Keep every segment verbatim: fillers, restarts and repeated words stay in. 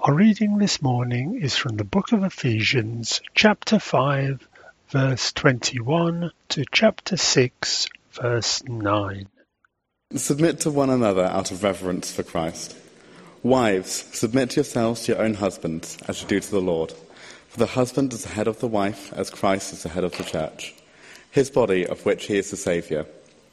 Our reading this morning is from the book of Ephesians, chapter five, verse twenty-one to chapter six, verse nine. Submit to one another out of reverence for Christ. Wives, submit yourselves to your own husbands, as you do to the Lord. For the husband is the head of the wife, as Christ is the head of the church, his body, of which he is the Saviour.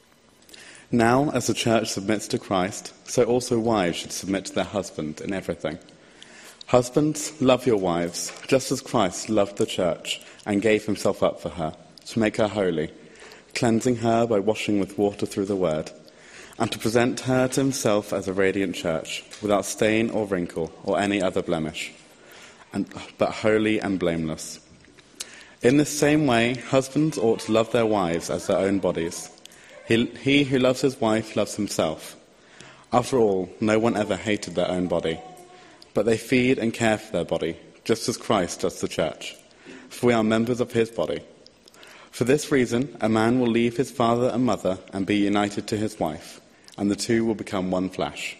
Now, as the church submits to Christ, so also wives should submit to their husband in everything. Husbands, love your wives, just as Christ loved the church and gave himself up for her, to make her holy, cleansing her by washing with water through the word, and to present her to himself as a radiant church, without stain or wrinkle or any other blemish, and, but holy and blameless. In this same way, husbands ought to love their wives as their own bodies. He, he who loves his wife loves himself. After all, no one ever hated their own body, but they feed and care for their body, just as Christ does the church. For we are members of his body. For this reason, a man will leave his father and mother and be united to his wife, and the two will become one flesh.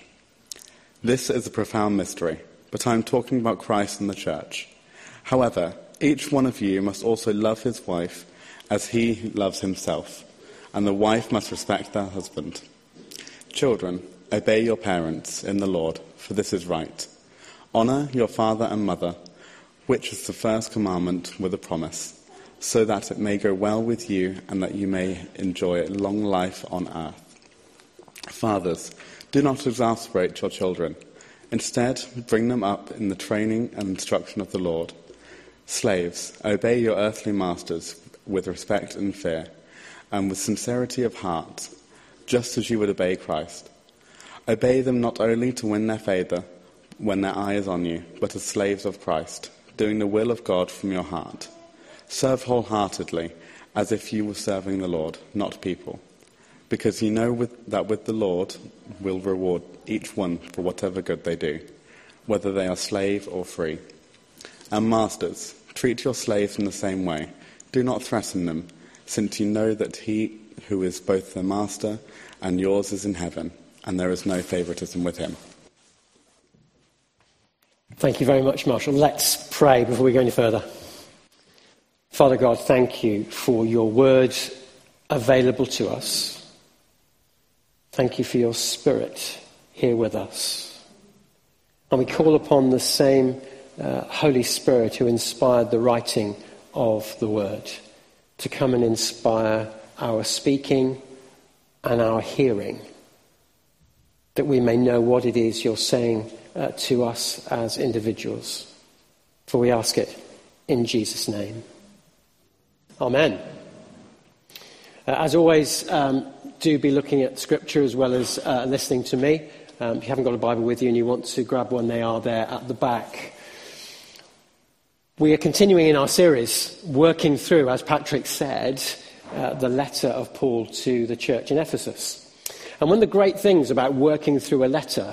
This is a profound mystery, but I am talking about Christ and the church. However, each one of you must also love his wife as he loves himself, and the wife must respect their husband. Children, obey your parents in the Lord, for this is right. Honour your father and mother, which is the first commandment with a promise, so that it may go well with you and that you may enjoy long life on earth. Fathers, do not exasperate your children. Instead, bring them up in the training and instruction of the Lord. Slaves, obey your earthly masters with respect and fear, and with sincerity of heart, just as you would obey Christ. Obey them not only to win their favour when their eye is on you, but as slaves of Christ, doing the will of God from your heart. Serve wholeheartedly, as if you were serving the Lord, not people, because you know with, that with the Lord will reward each one for whatever good they do, whether they are slave or free. And masters, treat your slaves in the same way. Do not threaten them, since you know that he who is both their master and yours is in heaven, and there is no favoritism with him. Thank you very much, Marshall. Let's pray before we go any further. Father God, thank you for your word available to us. Thank you for your Spirit here with us. And we call upon the same uh, Holy Spirit who inspired the writing of the word to come and inspire our speaking and our hearing, that we may know what it is you're saying uh, to us as individuals. For we ask it in Jesus' name. Amen. Uh, as always, um, do be looking at Scripture as well as uh, listening to me. Um, if you haven't got a Bible with you and you want to grab one, they are there at the back. We are continuing in our series, working through, as Patrick said, uh, the letter of Paul to the church in Ephesus. And one of the great things about working through a letter,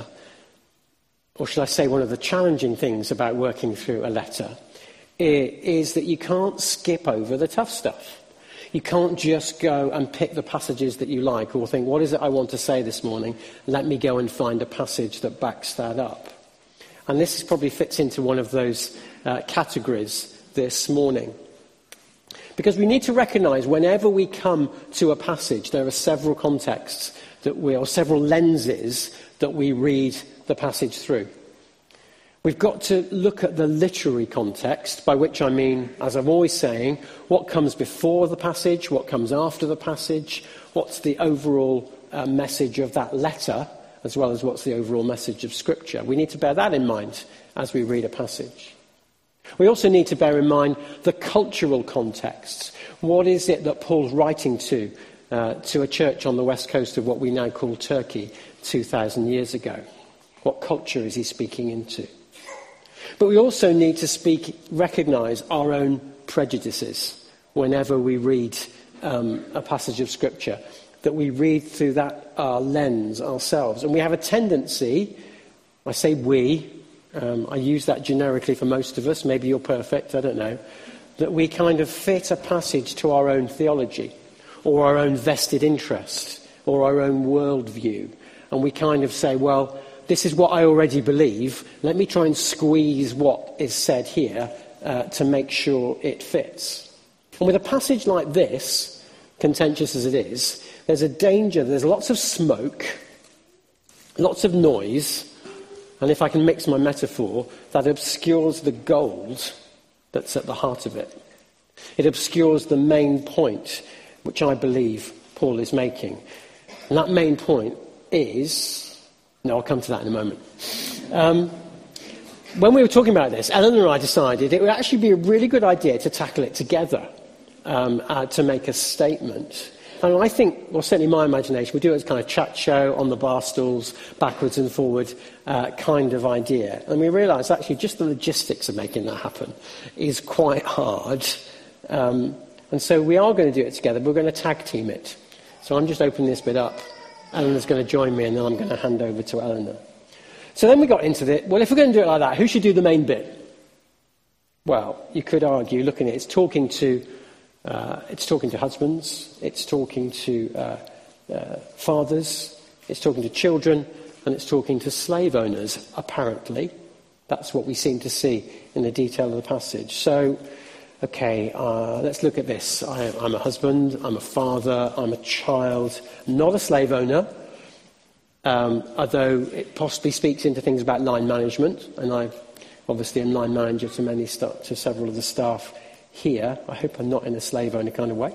or should I say one of the challenging things about working through a letter, is that you can't skip over the tough stuff. You can't just go and pick the passages that you like or think, what is it I want to say this morning? Let me go and find a passage that backs that up. And this probably fits into one of those uh, categories this morning. Because we need to recognise whenever we come to a passage, there are several contexts that we, or several lenses that we read the passage through. We've got to look at the literary context, by which I mean, as I'm always saying, what comes before the passage, what comes after the passage, what's the overall uh, message of that letter, as well as what's the overall message of Scripture. We need to bear that in mind as we read a passage. We also need to bear in mind the cultural context. What is it that Paul's writing to, uh, to a church on the west coast of what we now call Turkey two thousand years ago? What culture is he speaking into? But we also need to speak, recognise our own prejudices whenever we read um, a passage of Scripture, that we read through that uh, lens ourselves. And we have a tendency, I say we, um, I use that generically for most of us, maybe you're perfect, I don't know, that we kind of fit a passage to our own theology or our own vested interest or our own worldview. And we kind of say, well, this is what I already believe. Let me try and squeeze what is said here uh, to make sure it fits. And with a passage like this, contentious as it is, there's a danger, there's lots of smoke, lots of noise, and if I can mix my metaphor, that obscures the gold that's at the heart of it. It obscures the main point, which I believe Paul is making. And that main point is... No, I'll come to that in a moment. Um, when we were talking about this, Eleanor and I decided it would actually be a really good idea to tackle it together, um, uh, to make a statement. And I think, well, certainly my imagination, we do it as kind of chat show on the bar stools, backwards and forward uh, kind of idea. And we realised actually just the logistics of making that happen is quite hard. Um, and so we are going to do it together. We're going to tag team it. So I'm just opening this bit up. Eleanor's going to join me, and then I'm going to hand over to Eleanor. So then we got into it. Well, if we're going to do it like that, who should do the main bit? Well, you could argue, looking at it, it's talking to, uh, it's talking to husbands, it's talking to uh, uh, fathers, it's talking to children, and it's talking to slave owners, apparently. That's what we seem to see in the detail of the passage. So, okay, uh, let's look at this. I, I'm a husband, I'm a father, I'm a child, not a slave owner, um, although it possibly speaks into things about line management, and I obviously am line manager to many st- to several of the staff here. I hope I'm not in a slave owner kind of way.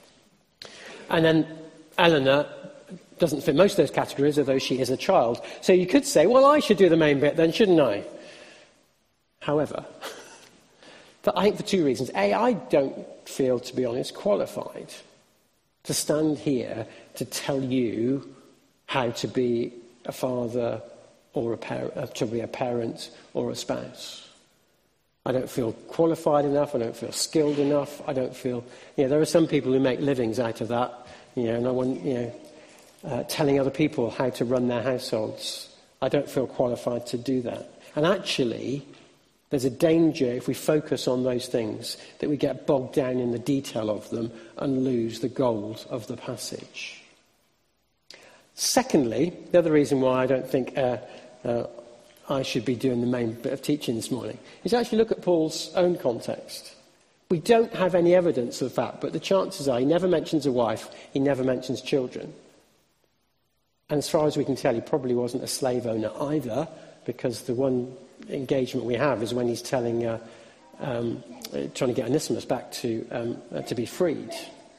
And then Eleanor doesn't fit most of those categories, although she is a child. So you could say, well, I should do the main bit then, shouldn't I? However... But I think for two reasons. A, I don't feel, to be honest, qualified to stand here to tell you how to be a father or a parent, to be a parent or a spouse. I don't feel qualified enough. I don't feel skilled enough. I don't feel, you know, there are some people who make livings out of that, you know, and I want, you know, uh, telling other people how to run their households. I don't feel qualified to do that. And actually, there's a danger if we focus on those things that we get bogged down in the detail of them and lose the gold of the passage. Secondly, the other reason why I don't think uh, uh, I should be doing the main bit of teaching this morning is actually look at Paul's own context. We don't have any evidence of that, but the chances are he never mentions a wife, he never mentions children. And as far as we can tell, he probably wasn't a slave owner either, because the one engagement we have is when he's telling, uh, um, trying to get Onesimus back to um, uh, to be freed.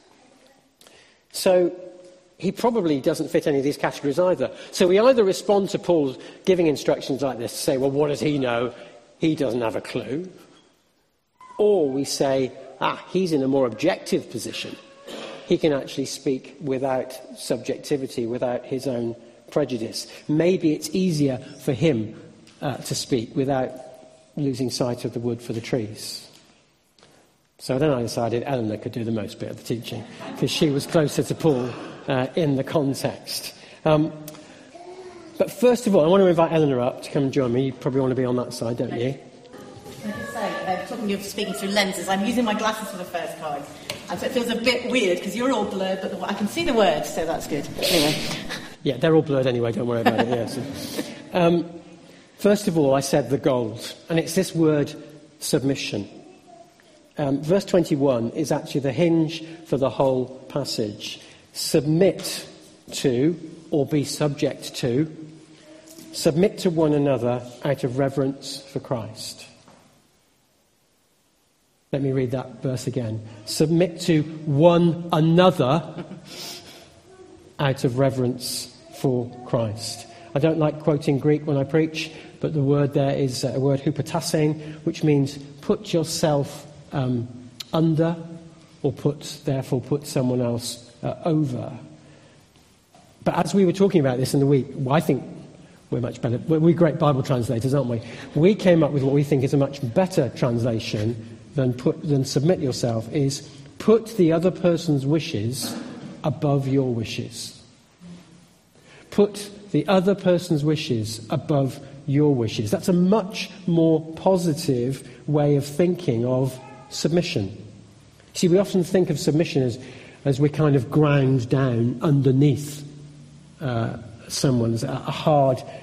So he probably doesn't fit any of these categories either. So we either respond to Paul giving instructions like this to say, well, what does he know? He doesn't have a clue. Or we say, ah, he's in a more objective position. He can actually speak without subjectivity, without his own prejudice. Maybe it's easier for him uh, to speak without losing sight of the wood for the trees. So then I decided Eleanor could do the most bit of the teaching, because she was closer to Paul uh, in the context. Um, but first of all, I want to invite Eleanor up to come and join me. You probably want to be on that side, don't you? I just say, uh, talking of speaking through lenses, I'm using my glasses for the first time. And so it feels a bit weird, because you're all blurred, but the, I can see the words, so that's good. Anyway. Yeah, they're all blurred anyway, don't worry about it. Yeah, so. um, first of all, I said the gold, and it's this word submission. Um, verse twenty-one is actually the hinge for the whole passage. Submit to, or be subject to, submit to one another out of reverence for Christ. Let me read that verse again. Submit to one another out of reverence for Christ. I don't like quoting Greek when I preach, but the word there is a word hupotasein, which means put yourself um, under, or put, therefore put someone else uh, over. But as we were talking about this in the week, well, I think we're much better. We're great Bible translators, aren't we? We came up with what we think is a much better translation than put than submit yourself, is put the other person's wishes above your wishes. Put the other person's wishes above your wishes. That's a much more positive way of thinking of submission. See, we often think of submission as, as we're kind of ground down underneath uh, someone, as a hard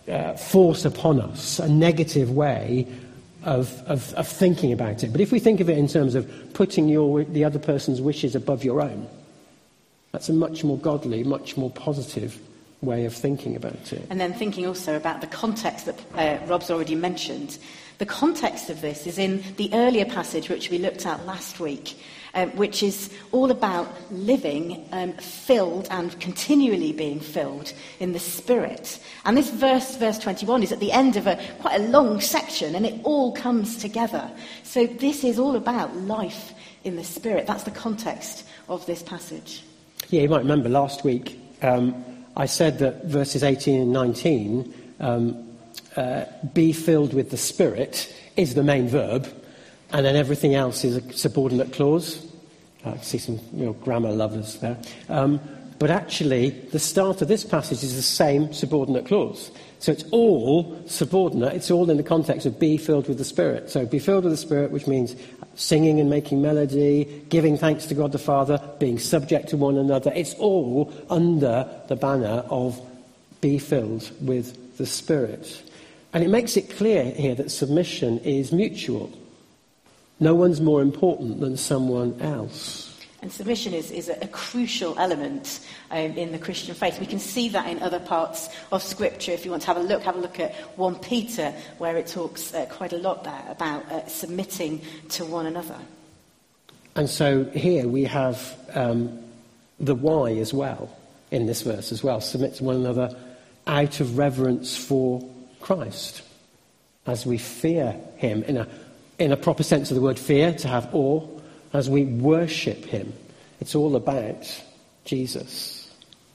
uh, force upon us, a negative way of, of, of thinking about it. But if we think of it in terms of putting your, the other person's wishes above your own, that's a much more godly, much more positive way of thinking about it. And then thinking also about the context that uh, Rob's already mentioned. The context of this is in the earlier passage which we looked at last week, um, which is all about living um, filled and continually being filled in the Spirit. And this verse, verse twenty-one, is at the end of a quite a long section, and it all comes together. So this is all about life in the Spirit. That's the context of this passage. Yeah, you might remember last week um, I said that verses eighteen and nineteen, um, uh, be filled with the Spirit, is the main verb, and then everything else is a subordinate clause. I see some real grammar lovers there. Um, but actually, the start of this passage is the same subordinate clause. So it's all subordinate. It's all in the context of be filled with the Spirit. So be filled with the Spirit, which means singing and making melody, giving thanks to God the Father, being subject to one another. It's all under the banner of be filled with the Spirit. And it makes it clear here that submission is mutual. No one's more important than someone else. And submission is, is a, a crucial element um, in the Christian faith. We can see that in other parts of Scripture. If you want to have a look, have a look at First Peter, where it talks uh, quite a lot there about uh, submitting to one another. And so here we have um, the why as well, in this verse as well. Submit to one another out of reverence for Christ, as we fear him, in a, in a proper sense of the word fear, to have awe, as we worship him. It's all about Jesus.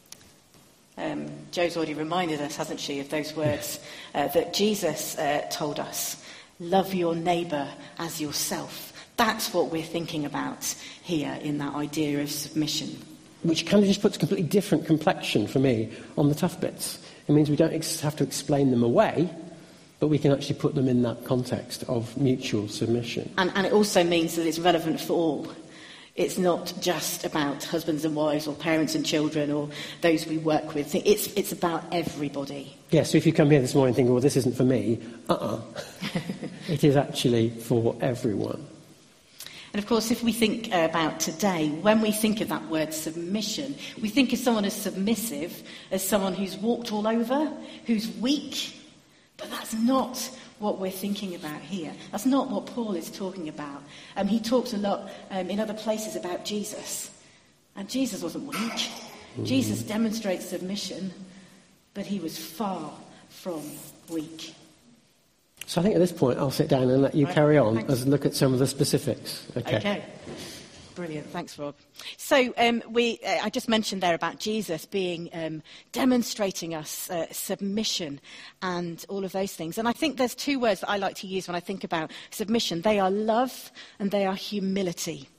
Um, Jo's already reminded us, hasn't she, of those words uh, that Jesus uh, told us. Love your neighbour as yourself. That's what we're thinking about here in that idea of submission. Which kind of just puts a completely different complexion for me on the tough bits. It means we don't ex- have to explain them away, but we can actually put them in that context of mutual submission. And, and it also means that it's relevant for all. It's not just about husbands and wives or parents and children or those we work with. It's, it's about everybody. Yeah, so if you come here this morning thinking, well, this isn't for me, uh-uh. It is actually for everyone. And of course, if we think about today, when we think of that word submission, we think of someone as submissive, as someone who's walked all over, who's weak. But that's not what we're thinking about here. That's not what Paul is talking about. Um, he talks a lot um, in other places about Jesus. And Jesus wasn't weak. Mm-hmm. Jesus demonstrates submission, but he was far from weak. So I think at this point I'll sit down and let you right. carry on Thanks. as look at some of the specifics. Okay. Okay. Brilliant. Thanks, Rob. So um, we, uh, I just mentioned there about Jesus being um, demonstrating us uh, submission and all of those things. And I think there's two words that I like to use when I think about submission. They are love and they are humility.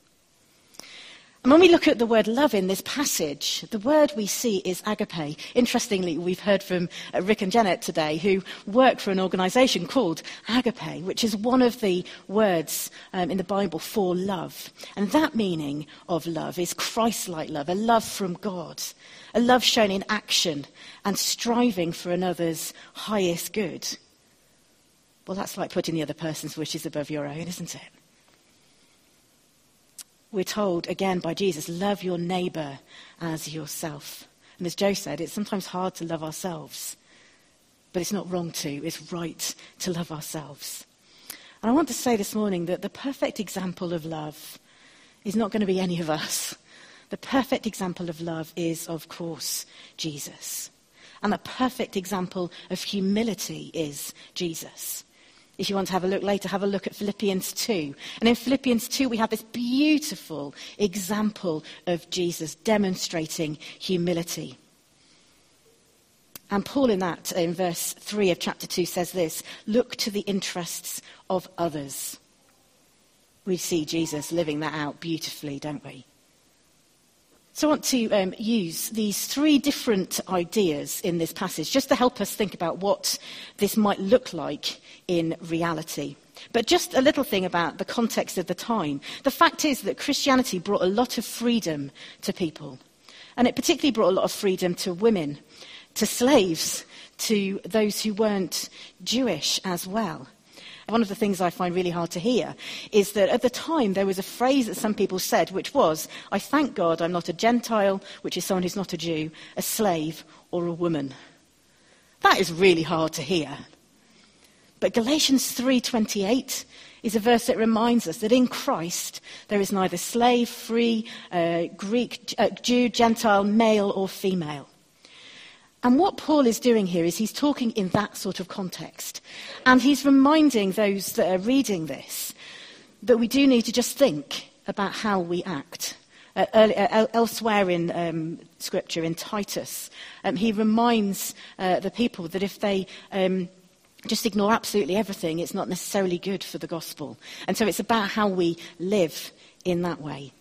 And when we look at the word love in this passage, the word we see is agape. Interestingly, we've heard from uh, Rick and Janet today, who work for an organisation called Agape, which is one of the words um, in the Bible for love. And that meaning of love is Christ-like love, a love from God, a love shown in action and striving for another's highest good. Well, that's like putting the other person's wishes above your own, isn't it? We're told, again, by Jesus, love your neighbour as yourself. And as Jo said, it's sometimes hard to love ourselves. But it's not wrong to. It's right to love ourselves. And I want to say this morning that the perfect example of love is not going to be any of us. The perfect example of love is, of course, Jesus. And the perfect example of humility is Jesus. If you want to have a look later, have a look at Philippians two. And in Philippians two, we have this beautiful example of Jesus demonstrating humility. And Paul in that, in verse three of chapter two, says this: look to the interests of others. We see Jesus living that out beautifully, don't we? So I want to um, use these three different ideas in this passage just to help us think about what this might look like in reality. But just a little thing about the context of the time. The fact is that Christianity brought a lot of freedom to people. And it particularly brought a lot of freedom to women, to slaves, to those who weren't Jewish as well. One of the things I find really hard to hear is that at the time there was a phrase that some people said, which was, I thank God I'm not a Gentile, which is someone who's not a Jew, a slave or a woman. That is really hard to hear. But Galatians three twenty-eight is a verse that reminds us that in Christ there is neither slave, free, uh, Greek, uh, Jew, Gentile, male or female. And what Paul is doing here is he's talking in that sort of context. And he's reminding those that are reading this that we do need to just think about how we act. Uh, early, uh, elsewhere in um, Scripture, in Titus, um, he reminds uh, the people that if they um, just ignore absolutely everything, it's not necessarily good for the gospel. And so it's about how we live in that way.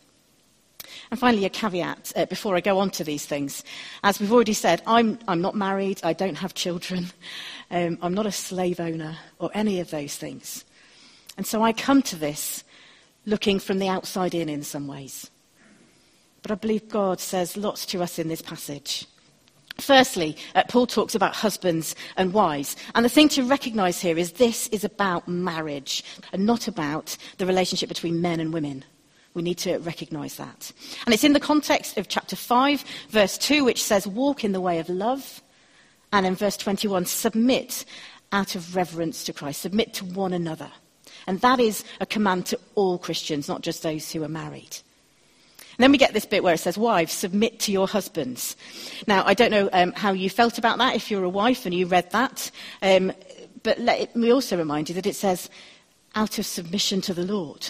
And finally, a caveat uh, before I go on to these things. As we've already said, I'm, I'm not married, I don't have children, um, I'm not a slave owner or any of those things. And so I come to this looking from the outside in in some ways. But I believe God says lots to us in this passage. Firstly, uh, Paul talks about husbands and wives. And the thing to recognise here is this is about marriage and not about the relationship between men and women. We need to recognise that. And it's in the context of chapter five, verse two, which says, walk in the way of love. And in verse twenty-one, submit out of reverence to Christ. Submit to one another. And that is a command to all Christians, not just those who are married. And then we get this bit where it says, wives, submit to your husbands. Now, I don't know um, how you felt about that if you're a wife and you read that. Um, but let it, me also remind you that it says, out of submission to the Lord.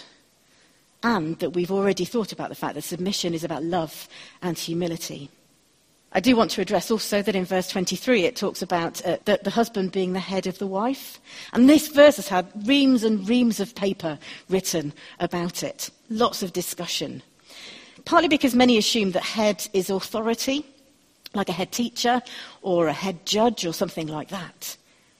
And that we've already thought about the fact that submission is about love and humility. I do want to address also that in verse twenty-three it talks about uh, the, the husband being the head of the wife. And this verse has had reams and reams of paper written about it. Lots of discussion. Partly because many assume that head is authority, like a head teacher or a head judge or something like that.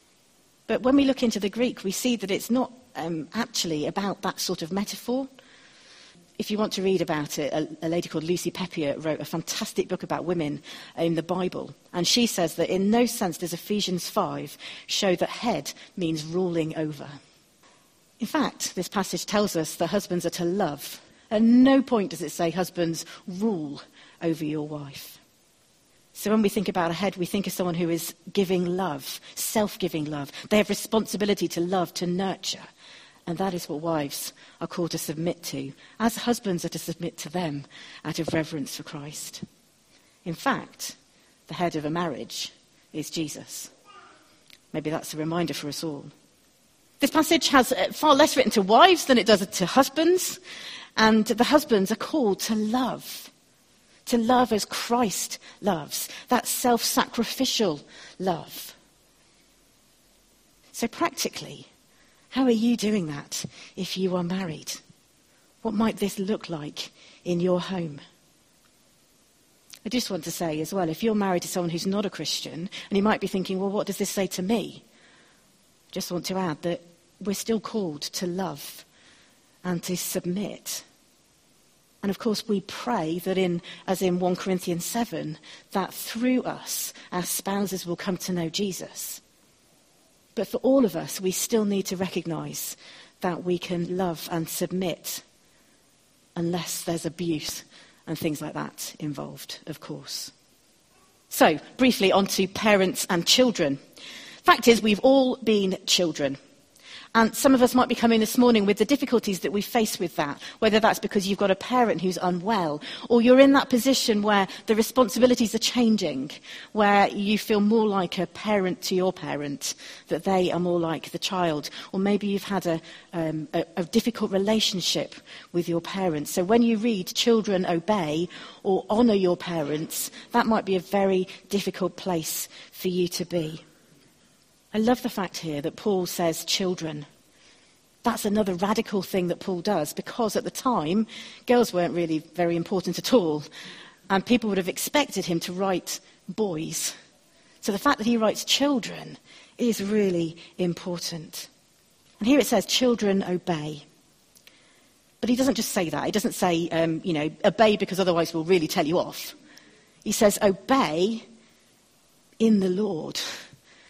But when we look into the Greek, we see that it's not um, actually about that sort of metaphor. If you want to read about it, a, a lady called Lucy Peppier wrote a fantastic book about women in the Bible. And she says that in no sense does Ephesians five show that head means ruling over. In fact, this passage tells us that husbands are to love. At no point does it say husbands rule over your wife. So when we think about a head, we think of someone who is giving love, self-giving love. They have responsibility to love, to nurture. And that is what wives are called to submit to, as husbands are to submit to them out of reverence for Christ. In fact, the head of a marriage is Jesus. Maybe that's a reminder for us all. This passage has far less written to wives than it does to husbands. And the husbands are called to love, to love as Christ loves, that self-sacrificial love. So practically, how are you doing that if you are married? What might this look like in your home? I just want to say as well, if you're married to someone who's not a Christian, and you might be thinking, well, what does this say to me? I just want to add that we're still called to love and to submit. And of course we pray that in, as in First Corinthians seven, that through us, our spouses will come to know Jesus. But for all of us, we still need to recognise that we can love and submit unless there's abuse and things like that involved, of course. So, briefly on to parents and children. Fact is, we've all been children. And some of us might be coming this morning with the difficulties that we face with that, whether that's because you've got a parent who's unwell, or you're in that position where the responsibilities are changing, where you feel more like a parent to your parent, that they are more like the child. Or maybe you've had a, um, a, a difficult relationship with your parents. So when you read children obey or honour your parents, that might be a very difficult place for you to be. I love the fact here that Paul says children. That's another radical thing that Paul does, because at the time, girls weren't really very important at all. And people would have expected him to write boys. So the fact that he writes children is really important. And here it says, children obey. But he doesn't just say that. He doesn't say, um, you know, obey because otherwise we'll really tell you off. He says, obey in the Lord.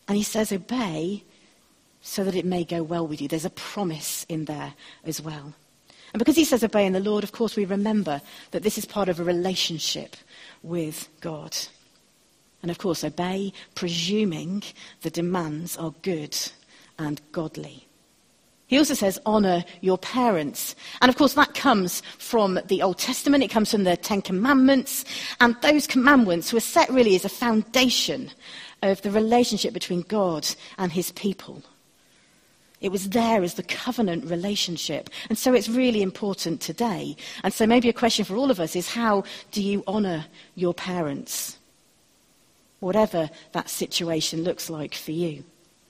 And he says, obey so that it may go well with you. There's a promise in there as well. And because he says obey in the Lord, of course, we remember that this is part of a relationship with God. And of course, obey, presuming the demands are good and godly. He also says, honour your parents. And of course, that comes from the Old Testament. It comes from the Ten Commandments. And those commandments were set really as a foundation of the relationship between God and his people. It was there as the covenant relationship. And so it's really important today. And so maybe a question for all of us is, how do you honour your parents? Whatever that situation looks like for you.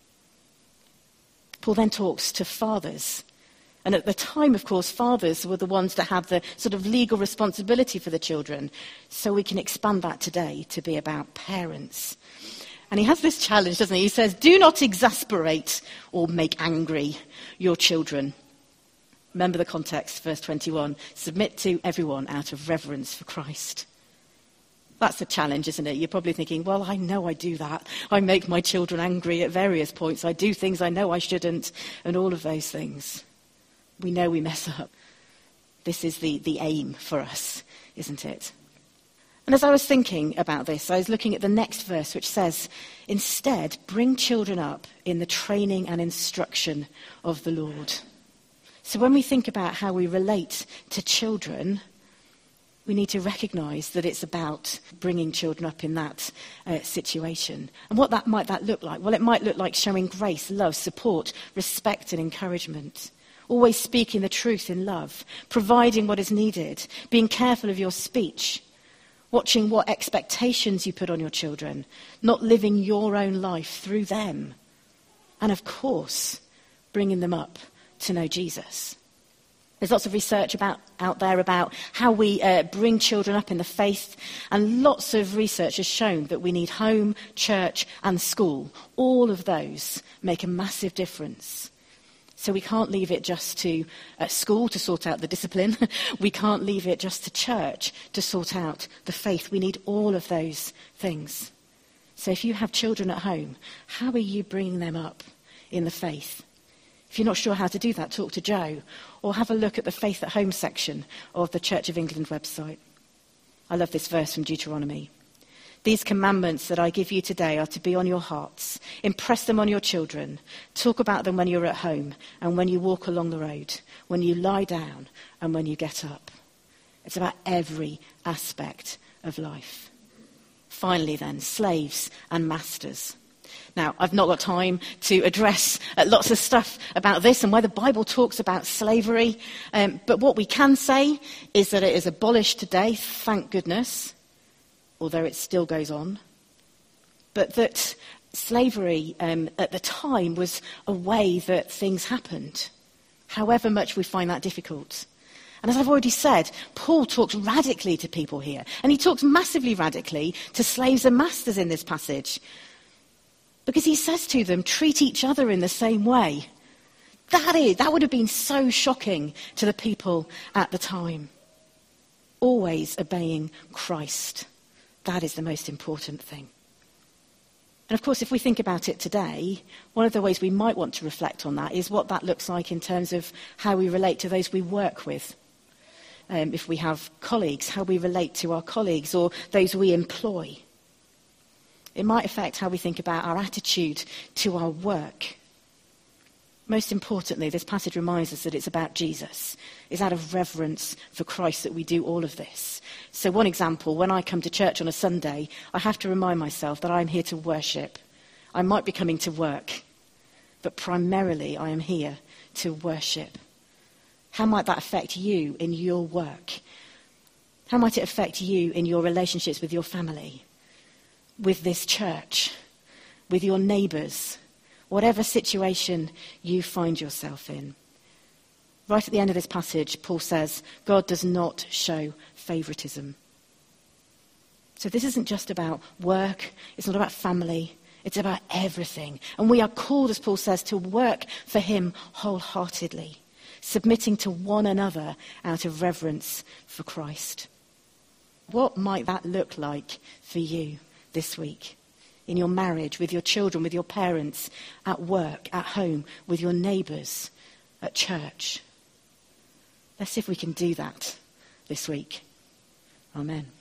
Paul then talks to fathers. And at the time, of course, fathers were the ones that had the sort of legal responsibility for the children. So we can expand that today to be about parents. And he has this challenge, doesn't he? He says, do not exasperate or make angry your children. Remember the context, verse twenty-one. Submit to everyone out of reverence for Christ. That's a challenge, isn't it? You're probably thinking, well, I know I do that. I make my children angry at various points. I do things I know I shouldn't, and all of those things. We know we mess up. This is the, the aim for us, isn't it? And as I was thinking about this, I was looking at the next verse, which says, instead, bring children up in the training and instruction of the Lord. So when we think about how we relate to children, we need to recognise that it's about bringing children up in that uh, situation. And what that might that look like? Well, it might look like showing grace, love, support, respect and encouragement. Always speaking the truth in love, providing what is needed, being careful of your speech, watching what expectations you put on your children, not living your own life through them. And of course, bringing them up to know Jesus. There's lots of research about, out there about how we uh, bring children up in the faith. And lots of research has shown that we need home, church and school. All of those make a massive difference. So we can't leave it just to uh, school to sort out the discipline. We can't leave it just to church to sort out the faith. We need all of those things. So if you have children at home, how are you bringing them up in the faith? If you're not sure how to do that, talk to Joe, or have a look at the Faith at Home section of the Church of England website. I love this verse from Deuteronomy. These commandments that I give you today are to be on your hearts. Impress them on your children. Talk about them when you're at home and when you walk along the road, when you lie down and when you get up. It's about every aspect of life. Finally then, slaves and masters. Now, I've not got time to address uh, lots of stuff about this and why the Bible talks about slavery. Um, but what we can say is that it is abolished today, thank goodness, although it still goes on. But that slavery um, at the time was a way that things happened, however much we find that difficult. And as I've already said, Paul talks radically to people here. And he talks massively radically to slaves and masters in this passage. Because he says to them, treat each other in the same way. That is, that would have been so shocking to the people at the time. Always obeying Christ. That is the most important thing. And of course, if we think about it today, one of the ways we might want to reflect on that is what that looks like in terms of how we relate to those we work with. Um, if we have colleagues, how we relate to our colleagues or those we employ. It might affect how we think about our attitude to our work. Most importantly, this passage reminds us that it's about Jesus. It's out of reverence for Christ that we do all of this. So one example, when I come to church on a Sunday, I have to remind myself that I'm here to worship. I might be coming to work, but primarily I am here to worship. How might that affect you in your work? How might it affect you in your relationships with your family, with this church, with your neighbours, whatever situation you find yourself in? Right at the end of this passage, Paul says, God does not show favouritism. So this isn't just about work, it's not about family, it's about everything. And we are called, as Paul says, to work for him wholeheartedly, submitting to one another out of reverence for Christ. What might that look like for you this week in your marriage, with your children, with your parents, at work, at home, with your neighbours, at church. Let's see if we can do that this week. Amen.